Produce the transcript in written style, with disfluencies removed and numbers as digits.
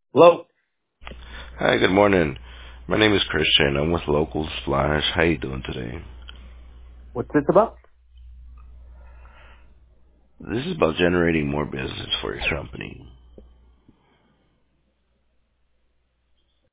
Hello. Hi, good morning. My name is Christian. I'm with Local Splash. How you doing today? What's this about? This is about generating more business for your company.